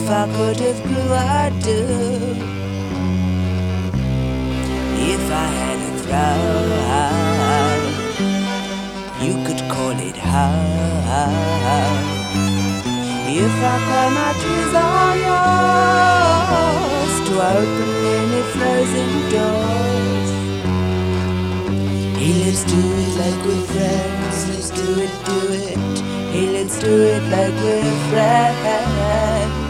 I could have blue, I'd do. If I had a throne, you could call it home. If I climb my trees all yours to open any frozen doors. Hey, let's do it like we're friends. Let's do it, do it. Hey, let's do it like we're friends.